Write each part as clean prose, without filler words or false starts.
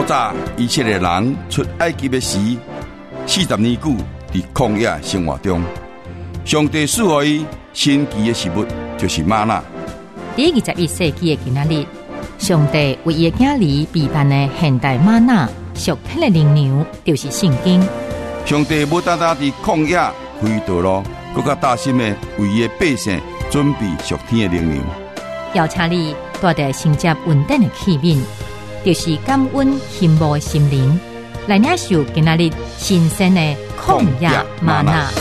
早以色列人出埃及的时，40年久伫曠野生活中，上帝赐予伊神奇的食物，就是吗哪。 第21世纪的今仔日，上帝为伊的囝儿备办的现代吗哪属天的灵粮，就是圣经。 上帝无单单伫旷野开道路，更加大心的为伊的百姓准备属天的灵粮。 邀请你带着承接稳定的器皿，就是感恩羡慕的心灵，来领受今仔日新鲜的曠野嗎哪。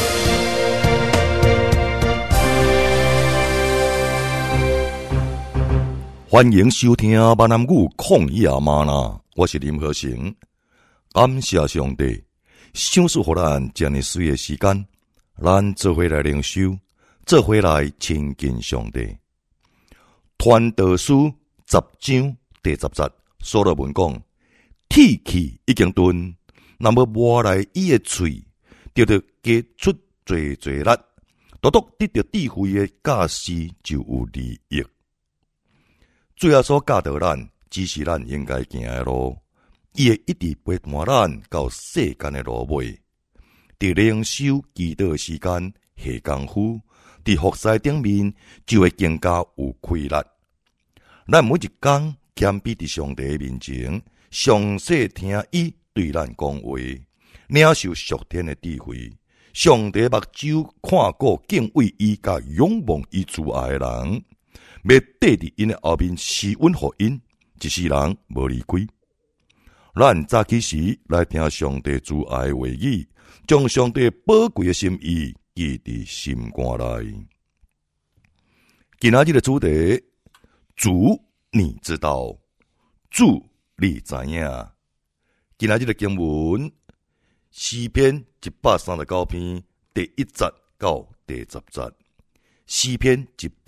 欢迎收听闽南语曠野嗎哪，我是林和成。感谢上帝，赏赐予咱这么水的时间，咱做伙来灵修，做伙来亲近上帝。传道书10章第10节，所罗门讲：铁器已经钝，那么磨来伊的喙，就得结出侪侪力，独独得到智慧的教师就有利益。最后所教导咱，只是咱应该行的路，伊会一直陪伴咱到世间的路尾。伫灵修祈祷的时间下功夫，伫服侍顶面就会更加有气力。咱每一天谦卑伫上帝面前，详细听伊对咱讲话，领受属天的智慧。上帝目睭看过敬畏伊甲仰望伊慈爱的人，要缀伫因的后面施恩互因，一世人无离开。咱早起时来听上帝慈爱的话语，将上帝宝贵的心意记伫心肝内。今仔日的主题，主你知道，主你知影。今仔日的经文，诗篇139篇第1节到第10节。诗篇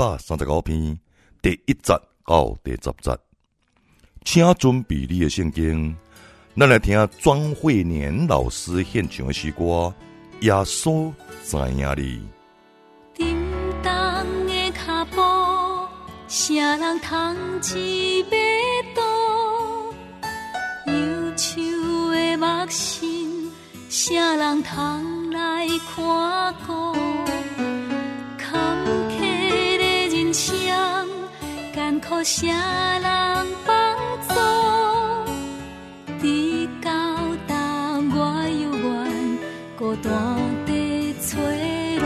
139篇第1节到第10节。请准备你的圣经，咱来听庄慧年老师献唱的诗歌《耶稣知影你》。 叮当的脚步，啥人通知马度？忧愁的目神，啥人通来看顾？坎坷的人生，艰苦啥人帮助？直到答我犹原孤单地找路。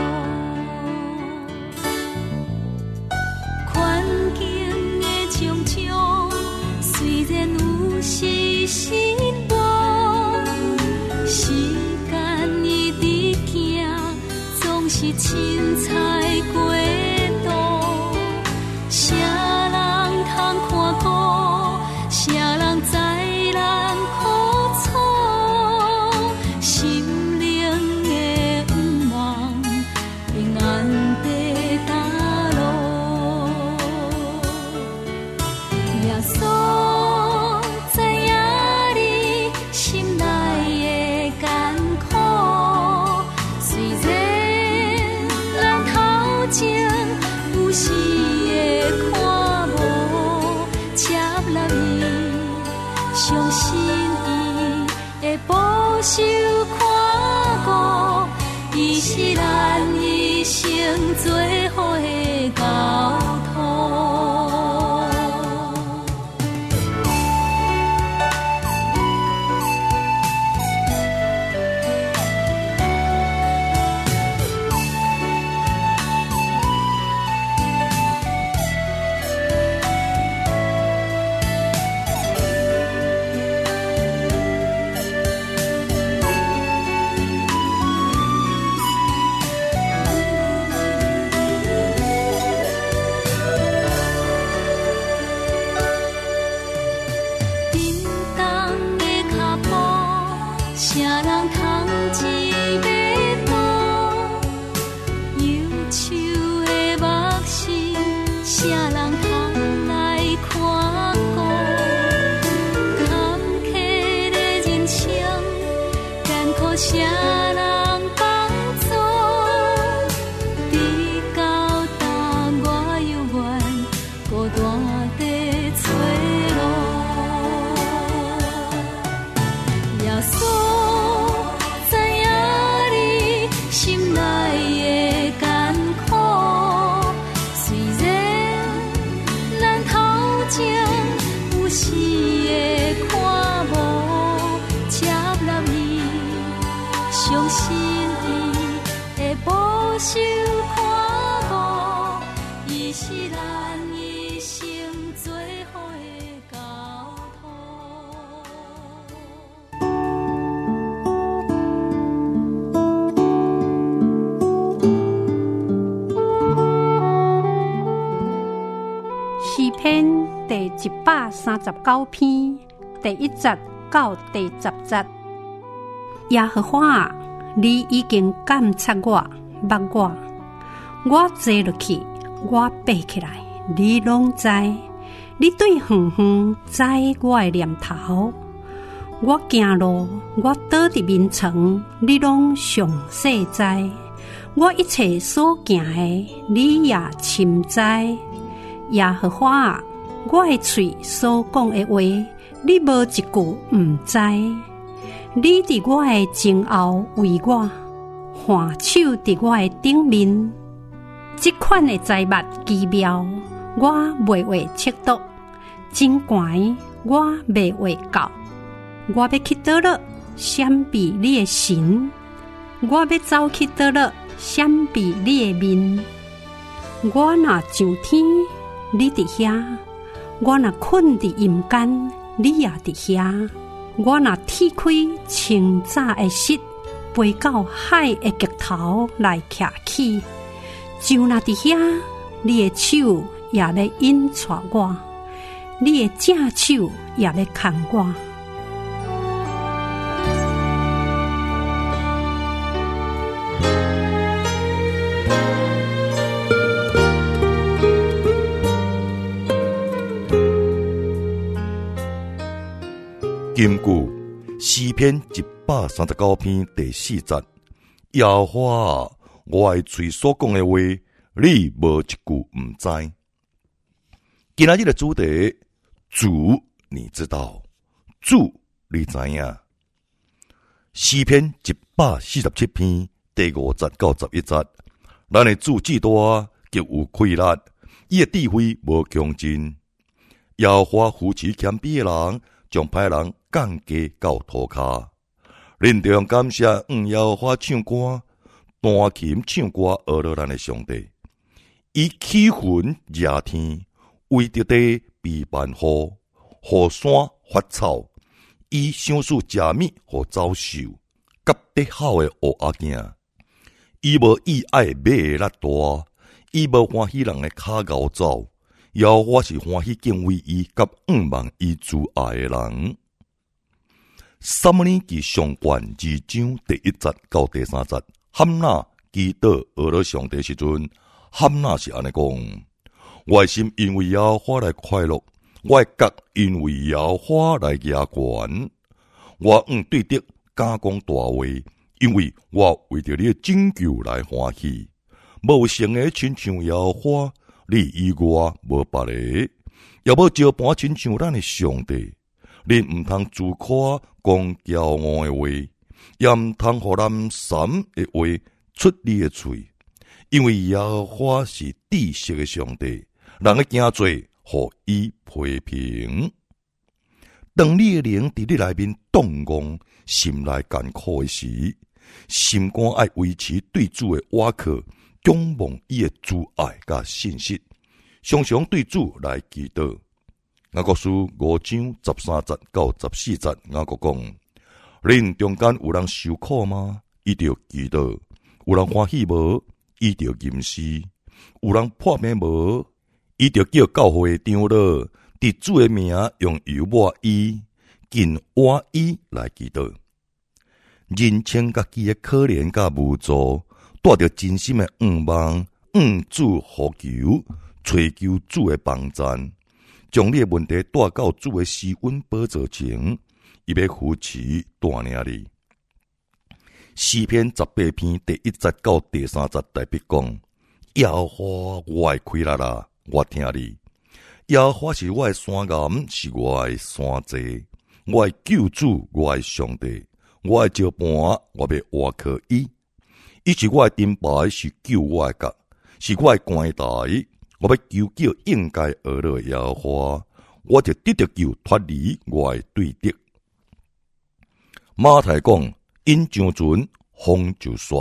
环境的种种，虽然有时失望，时间一直行，总是凊彩过度。啥人通看顾？啥人知咱苦楚？心灵的盼望，平安地踏路。耶稣知影你心内的艰苦，虽然咱头前有时会看无，接纳伊，相信伊会保守看顾，伊是咱一生最好的交通。 受看顾，伊是咱一生最好的交诗篇第139篇第1节到第10节。耶和华啊，你已经监察我、捌我，我坐落去，我爬起来，你拢知。你对远远知我的念头，我行路，我倒伫眠床，你拢详细知。我一切所行的，你也深知。耶和华啊，我的嘴所讲的话，你无一句毋知。你伫我的前后为我，换手伫我的顶面。这款的财物奇妙，我袂会测度，真悬我袂会到。我要去倒落，闪避你的神；我要走去倒落，闪避你的面。我若上天，你伫遐；我若困伫阴间，你也伫遐。我若踢开清早的室，飞到海的极头来徛起，就若伫遐，你的手也咧引带我，你的正手也咧牵我。 根據詩篇139篇第4節，耶和華，我的嘴所講的話，你無一句毋知。今仔日的主題，主你知道，主你知影。詩篇147篇第5節到11節，咱的主至大，極有氣力，伊的智慧無窮盡。耶和華扶持謙卑的人，將歹人降低到塗骹。恁中感謝耶和華唱歌，彈琴唱歌，學了咱的上帝。伊起雲熱天，為着地避萬雨，予山發草。伊賞賜食物，予走獸，甲得好的烏鴨囝。伊無意愛馬的力大，伊無歡喜人的骹咬走。耶和華是歡喜敬畏伊，甲仰望伊慈愛的人。撒母耳記上卷2章第1節到第3節，罕那祈禱學了上帝時陣，罕那是安尼講：我的心因為耶和華來快樂，我的角因為耶和華來壓懸。我對得敢講大話，因為我為着你的拯救來歡喜。無成的親像耶和華，你以外無別個，也無招盤親像咱的上帝。恁毋通自誇講驕傲的話，也毋通互人訕的話出你的喙，因為耶和華是知識的上帝，人的行罪，互伊批評。當你的靈佇你內面動戇，心內艱苦的時，心肝愛維持對主的倚靠，仰望伊的慈愛甲信實，常常對主來祈禱。雅各書5章13節到14節，雅各講：恁中間有人受苦嗎？伊就祈禱；有人歡喜無？伊就吟詩；有人破病無？伊就叫教會長老佇主的名用油抹伊，緊換伊來祈禱。認清家己的可憐甲無助，帶着真心的仰望，主呼求，追求主的幫贊。將你的問題帶到主的施恩寶座前，伊要扶持帶領你。詩篇18篇第1節到第3節特別講：耶和華我的氣力啊，我聽你。耶和華是我的山岩，是我的山寨，我的救主，我的上帝，我的招盤，我要倚靠伊。伊是我的盾牌，是救我的角，是我的關台。我要求叫應該學了耶和華，我就得着救脫離我的對敵。馬太講：因上船，風就煞，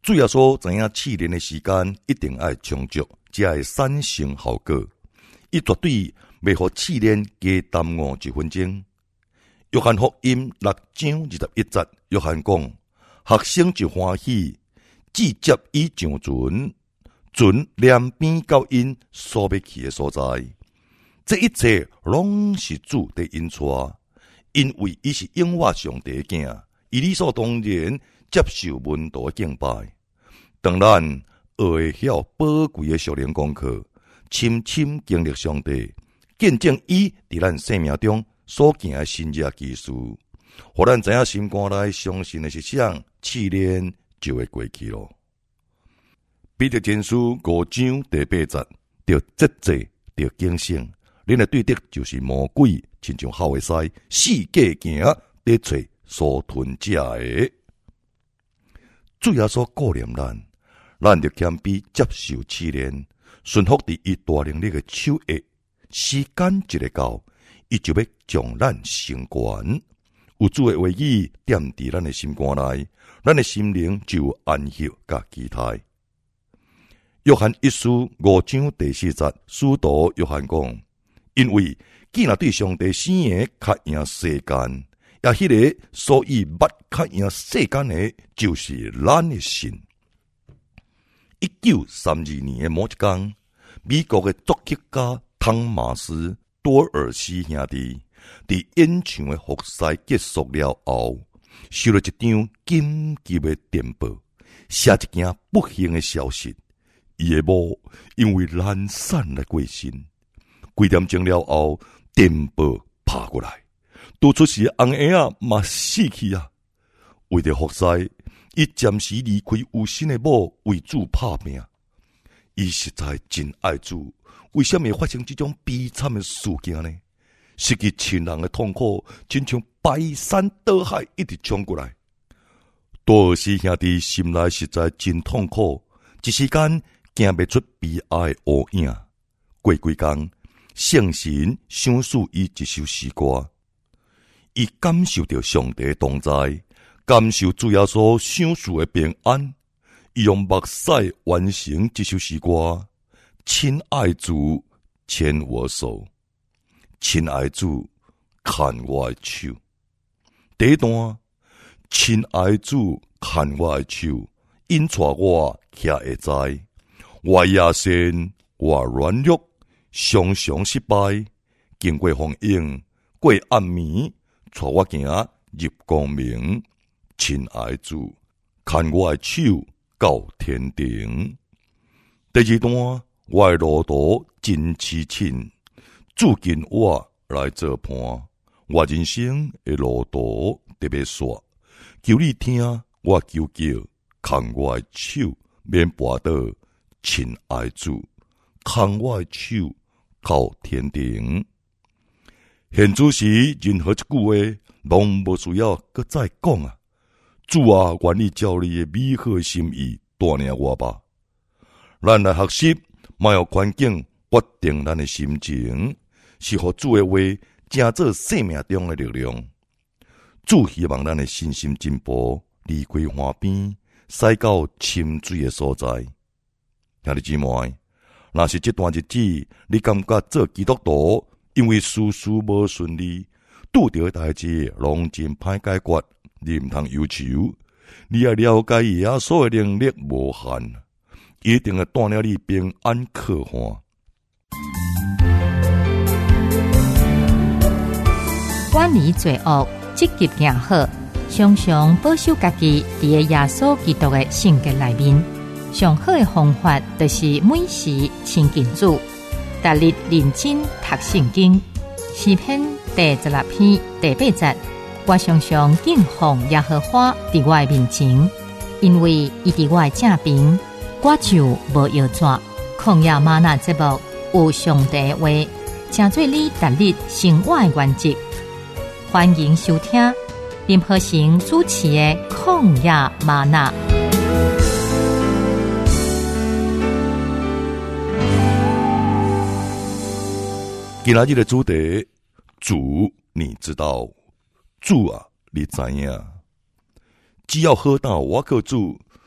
主要说知影试炼的时间一定要充足，才会产生效果。伊绝对袂互试炼加耽误1分钟。约翰福音6章21节，约翰讲：学生就欢喜，只接伊上船连边到因所要去的所在。这一切拢是主的引带，因为伊是永活上帝的囝，伊理所当然接受门徒的敬拜。当然，学会晓宝贵的属灵功课，深深经历上帝，见证伊伫咱生命中所行的神迹奇事，互咱知影心肝内相信的是啥，试炼就会过去咯。彼得前书5章第8节，着节制，着警醒。恁的对敌就是魔鬼，亲像好的狮，四界行，伫找所吞食的。主要所顾念咱着谦卑接受试炼，顺服伫伊大能力的手下。时间一个到，伊就要将咱升悬。有主的话语踮伫咱的心肝内，咱的心灵就有安息甲期待。约翰一书5章第4节，使徒约翰讲：因为既然对上帝生的较赢世间，也迄个所以捌较赢世间的，就是咱的神。1932年的某一天，美国的作曲家汤马斯·多尔西兄弟伫演唱的服侍结束了后，收了一张紧急的电报，写一件不幸的消息。伊的某因为懒散来过身，几点钟了后，电报拍过来，拄出是红婴仔嘛死去啊！为着服侍，伊暂时离开有心的某，为主拍拼。伊实在真爱主，为什么会发生这种悲惨的事件呢？失去亲人的痛苦，亲像排山倒海一直冲过来。多尔西兄弟心内实在真痛苦，一时间行不出悲哀的乌影。过几天，圣神赏赐伊一首诗歌，伊感受到上帝的同在，感受主耶稣赏赐的平安。伊用目屎完成这首诗歌。亲爱主，牵我手，亲爱主，看我的手。第一段，亲爱主，看我的手，引带我徛会知。我野心，我软弱，常常失败。经过风影，过暗暝，带我行入光明。亲爱主，看我的手到天庭。第二段，我的路途真凄惨，主紧我来做伴。我人生的路途特别煞，求你听我求叫，看我的手免跋倒。亲爱主，看我的手到天庭。现主时任何一句话，拢无需要搁再讲啊！主啊，愿意照你的美好心意带领我吧。咱来学习，莫有环境决定咱的心情，是互主的话成做生命中的力量。主希望咱的身心进步，离开岸边，驶到深水的所在。兄弟姊妹，若是这段日子，你感觉做基督徒，因为事事无顺利，拄到的代志拢真歹解决，你毋通忧愁。你要了解耶稣的能力无限，一定会带领你平安可欢。 远离罪恶，积极行好，常常保守家己伫个耶稣基督的性格内面。上好的方法就是每时亲近主，逐日认真读圣经。诗篇第16篇第8节，我常常敬奉耶和华伫我的面前，因为伊伫我的正边，我就无摇拽。旷野吗哪节目有上帝的话，成做你逐日生活的原则。欢迎收听林和成主持的旷野吗哪。 今仔日的主题，主你知道，主啊，你知影。只要好到我靠主，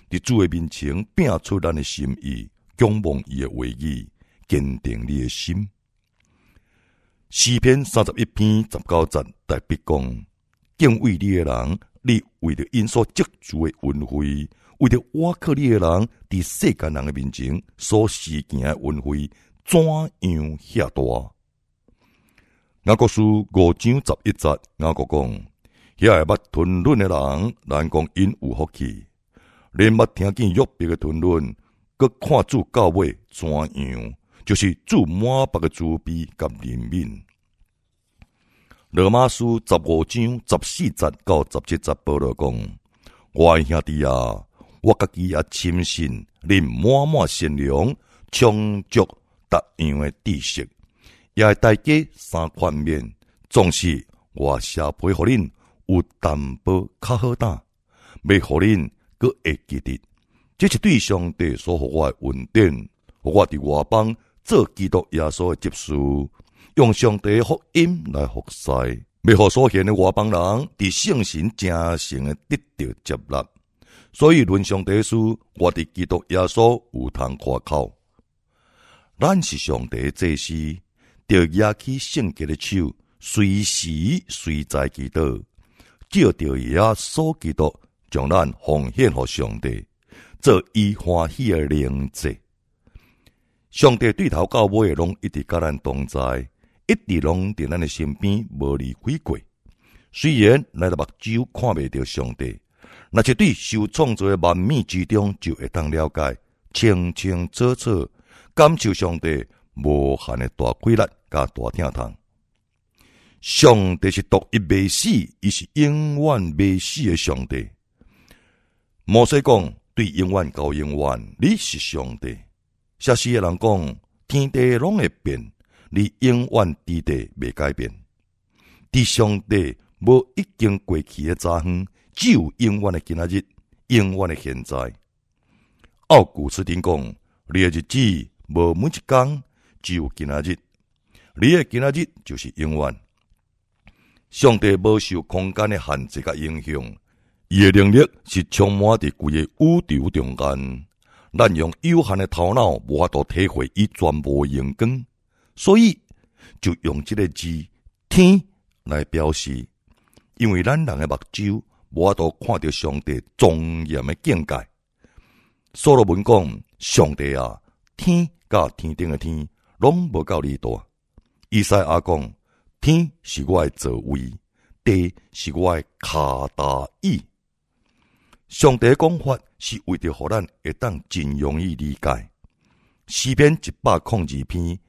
伫主的面前拼出咱的心意，仰望伊的话语，坚定你的心。诗篇31篇19节特别讲：敬畏你的人，你为着因所积聚的恩惠，为着倚靠你的人，伫世间人的面前所施行的恩惠，怎样遐大？雅各书5章11节，雅各讲：遐个捌吞论的人，咱讲因有福气；连捌听见约伯的吞论，佮看主到尾怎样，就是主满腹的慈悲甲怜悯。罗马书15章14节到17节，保罗讲：我的兄弟啊，我家己也深信，恁满满善良，充足达样的知识，也会大家三款面。总是我写批互恁有淡薄较好担，要互恁佮会记得，这是对上帝所予我的恩典，互我伫外邦做基督耶稣的执事，用上帝的福音来服侍，要互所献的外邦人伫圣神真诚的得到接纳。所以论上帝的事，我伫基督耶稣有通夸口。咱是上帝的祭司，着举起圣洁的手，随时随在祈祷，照着耶稣基督，将咱奉献给上帝，做伊欢喜的灵祭。上帝对头到尾拢一直甲咱同在，一直拢伫咱的身边，无离开过。虽然咱的目睭看袂到上帝，若是对受创造的万物之中，就会当了解清清楚楚，感受上帝无限的大规律甲大疼痛。上帝是独一未死，伊是永远未死的上帝。摩西讲：对永远到永远，你是上帝。写诗的人讲：天地拢会变，你永远伫地未改变。伫上帝无已经过去的早远，只有永远的今仔日，永远的现在。奥古斯丁讲：你的日子无每一天，只有今仔日。你的今仔日就是永远。上帝无受空间的限制甲影响，伊的能力是充满伫规个宇宙中间。咱用有限的头脑无法度体会伊全部的荣光，所以就用这个字天来表示，因为咱人的目睭无法度看到上帝庄严的境界。所罗门讲：上帝啊，天甲天顶的天拢无够你大。以赛亚讲：天是我的座位，地是我的骹踏椅。上帝的讲法是为着互咱会当真容易理解。诗篇102篇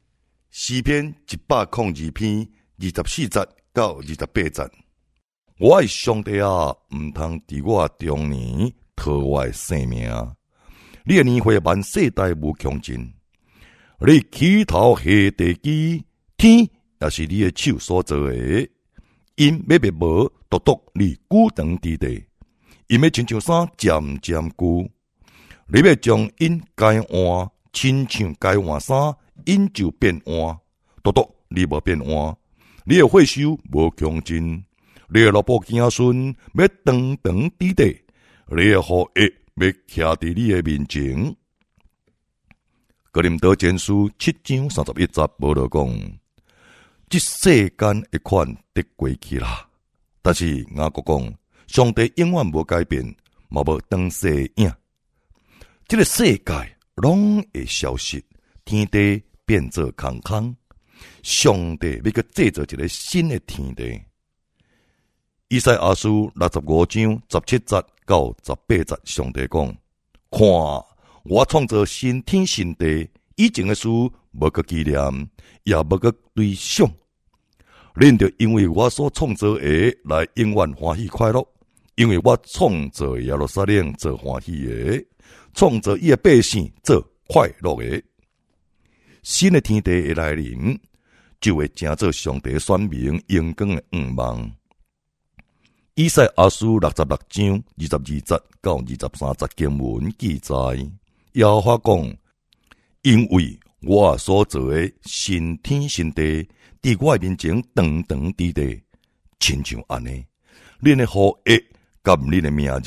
24节到28节，我的上帝啊，毋通伫我中年讨我的性命。你的年岁万世代无穷尽，你起头下地基，天也是你的手所做的。因要灭无，独独你久长伫地。因要亲像衫渐渐旧，你要将因改换，亲像改换衫，因就变换。独独你无变换，你的岁数无穷尽，你的老母子孙要长长伫地，你的后裔要徛伫你的面前。哥林多前书7章31节，保罗讲：这世间一款得过去啦，但是雅各讲：上帝永远无改变，嘛无当时影。这个世界拢会消失，天地变作空空。上帝要去制造一个新的天地。以赛亚书65章17节到18节，上帝讲：看，我创造新天新地，以前的事无个纪念，也无个对想。恁着因为我所创造的来永远欢喜快乐。因为我创造耶路撒冷做欢喜的，创造伊的百姓做快乐的。新的天地的来临，就会成做上帝的选民荣光的愿望。以赛亚书66章22节到23节经文记载，耶和华讲：因为我所做的新天新地，伫我面前长长伫地，亲像安尼，恁的后裔甲恁的名字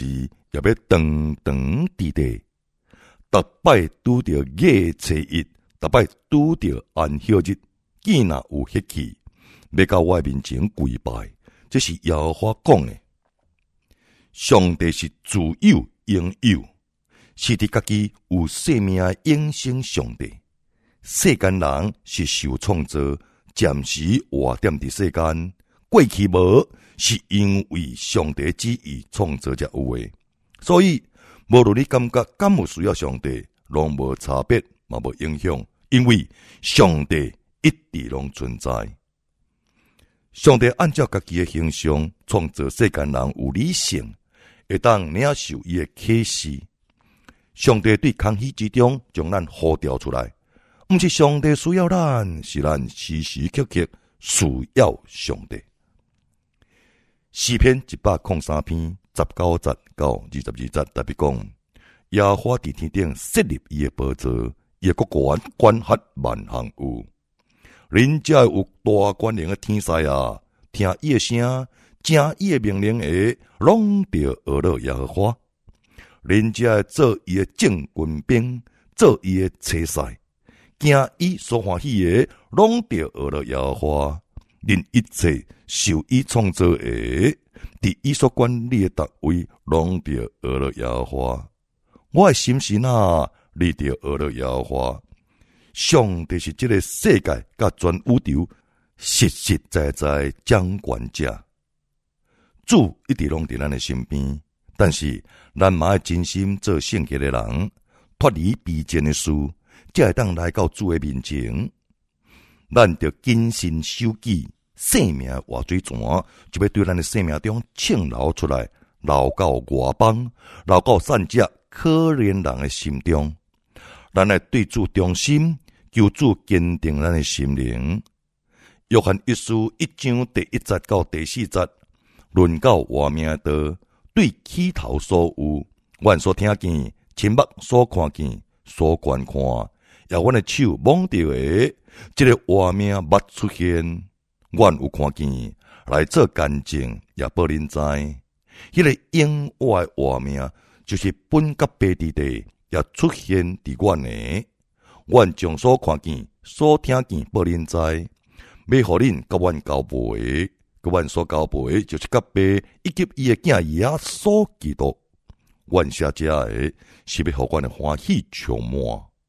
也要长长地地，逐摆拄着月初一，逐摆拄着安息日，见若有血气，要到我面前跪拜，这是耶和华讲的。上帝是自有应有，是伫家己有生命的永生上帝。世间人是受创造，暂时活踮伫世间，过去无，是因为上帝旨意创造才有的。所以，无论你感觉敢有需要上帝，拢无差别，嘛无影响，因为上帝一直拢存在。上帝按照家己的形象创造世间人有理性，会当领受伊的启示。上帝对空虚之中将咱呼召出来，毋是上帝需要咱，是咱时时刻刻需要上帝。诗篇103篇19节到22节，特别讲耶和华伫天顶设立伊的宝座，伊的国权管辖万项有。人才有大权能的天使啊，听伊的声，听伊的命令的，拢着学了耶和华。人才做伊的正军兵，做伊的车婿，惊伊所欢喜的，拢着学了耶和华。任一切受伊创造的，伫伊所管理的单位，拢着学了耶和华。我的心神啊，你着学了耶和华。上帝是这个世界甲全宇宙实实在在掌权者，主一直拢伫咱的身边，但是咱嘛要真心做圣洁的人，脱离卑贱的事，才会当来到主的面前。咱着谨慎守纪，生命活水泉就要对咱的生命中倾流出来，流到外邦，流到善者可怜人的心中。咱来对主忠心，求主坚定咱的心灵。约翰一书1章第1节到第4节，论到活命的道，对起头所有，阮所听见，亲目所看见，所观看，也阮的手摸到的，这个活命捌出现，阮有看见，来做见证，也报恁知。迄个永活的活命，就是本甲白伫地，也出现伫阮的。阮将所看见、所听见报恁知，要互恁甲阮交陪，甲阮所交陪，就是甲爸以及伊的囝耶稣基督。阮写这个是要互阮的欢喜充满。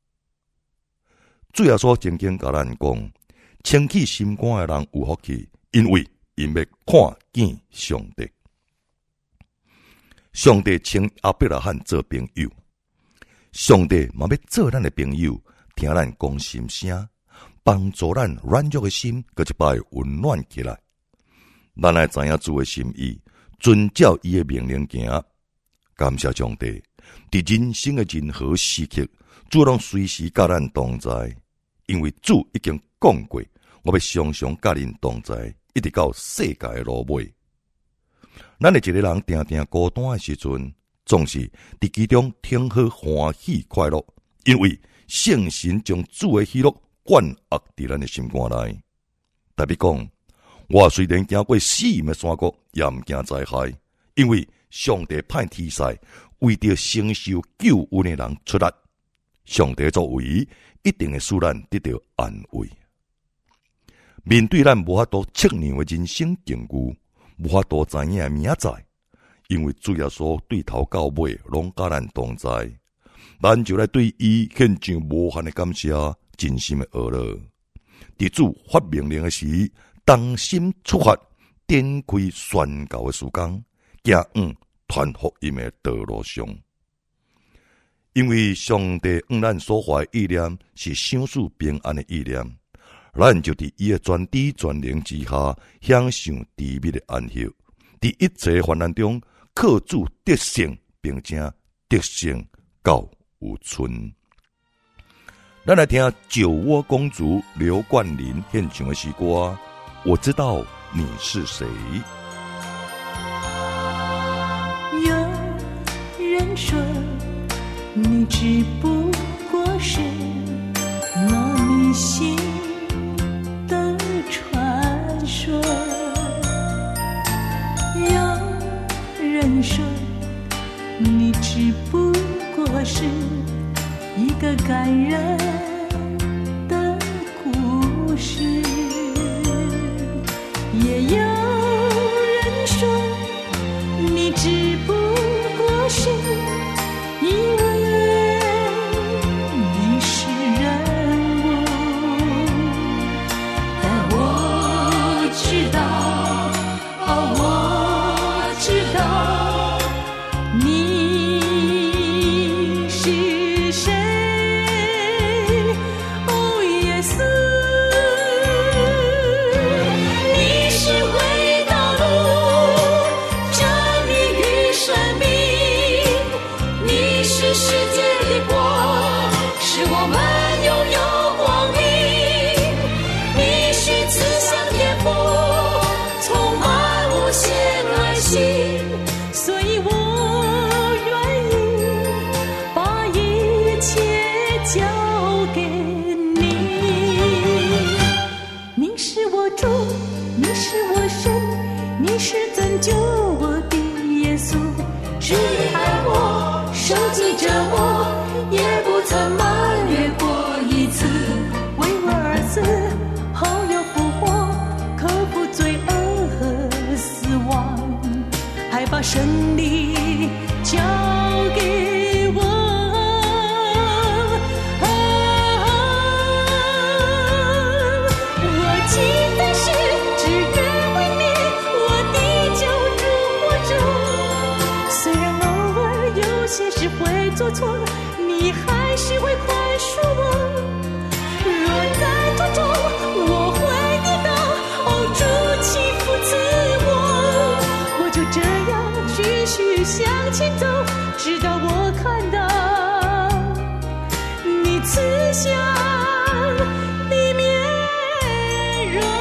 主耶稣曾经甲咱讲，清起心肝的人有福气，因为因要看见上帝。上帝请亚伯拉罕做朋友，上帝嘛要做咱的朋友，听咱讲心声，帮助咱软弱的心，搁一摆温暖起来。咱来知影主的心意，遵照伊的命令行。感谢上帝，伫人生的任何时刻，主拢随时甲咱同在，因为主已经讲过，我要常常甲恁同在，一直到世界的落尾。咱的一个人定定孤单的时阵，总是伫其中听好欢喜快乐，因为圣神将主的喜乐灌压伫咱的心肝内。特别讲，我虽然行过死荫的山谷，也毋惊灾害，因为上帝派天使为着承受救恩的人出力。上帝作为一定会使咱得到安慰。面对咱无法度测量的人生境遇，无法度知影明仔载，因为主耶稣对头到尾拢甲咱同在，咱就来对伊献上无限的感谢，真心的学了。伫主发命令的时，当心出发，展开宣告的时间，行传福音的道路上。因为上帝咱所怀意念是想使平安的意念，咱就伫伊的全知全能之下，享受甜蜜的安息，伫一切患难中靠主得胜，并且得胜到有存。咱来听酒窝公主刘冠霖献唱的诗歌，我知道你是谁。 有人说你只不过是那迷信的传说，有人说只不过是一个感人的故事。也有人说，你只不过是因为你是人物，但我知道，我知道你是谁，哦，耶稣，你是唯道路、真理与生命，你是世界的光，使我们拥有光明，你是慈祥天父，充满无限爱心，所以我愿意把一切交给你。你是我主，你是我神，你是拯救我的耶稣，是你爱我，收集着我，也不曾埋怨过一次，为我而死，后又复活，克服罪恶和死亡，还把胜利交给我。我期待是只愿为你，我的救主活着。虽然偶尔有些事会做错，你还是会宽恕我。若在途中我会跌倒，哦，主请扶持我，我就这样继续向前走，直到我看到你慈祥的面容。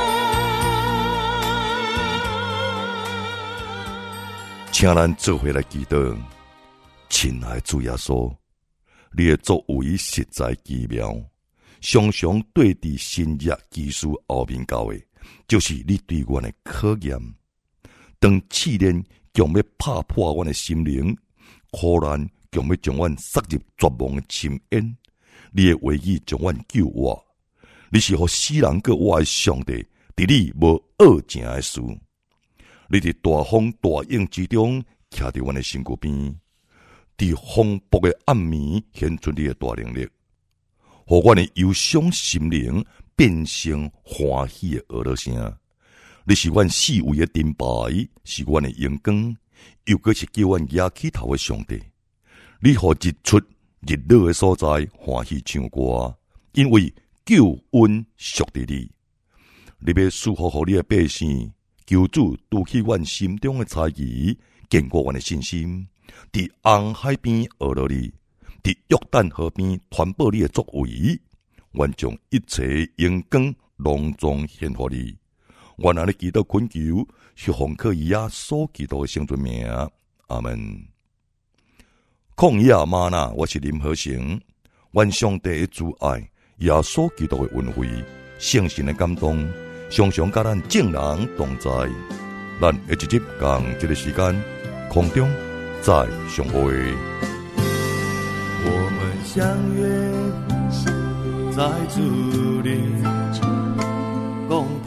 请咱做伙来祈祷。亲爱的主耶稣，你的作为实在奇妙，常常对伫新约基础后面教的，就是你对阮的考验。当试炼强要拍破阮的心灵，苦难强要将阮塞入绝望的深渊，你的话语将阮救活。你是互死人个活的上帝，伫你无恶情的事。你伫大风大影之中，徛伫阮的身躯边，伫风暴的暗暝显出你的大能力，互阮的忧伤心灵变成欢喜的耳朵声。你是阮四围的盾牌，是阮的阳光，又搁是叫阮抬起头的上帝。你互日出日落的所在欢喜唱歌，因为救恩属于你。你要赐福互你的百姓，求主拄起阮心中的猜疑，坚固阮的信心。伫红海边学落你，伫约旦河边传播你的作为，愿将一切荣光隆重献给你。愿安尼祈祷恳求，是奉靠耶稣基督的圣尊名，阿门。旷野吗哪，我是林和成。愿上帝的主爱，耶稣基督的恩惠，圣神的感动，常常甲咱众人同在。咱下一集共这个时间，空中再相会。 我们相约在主里共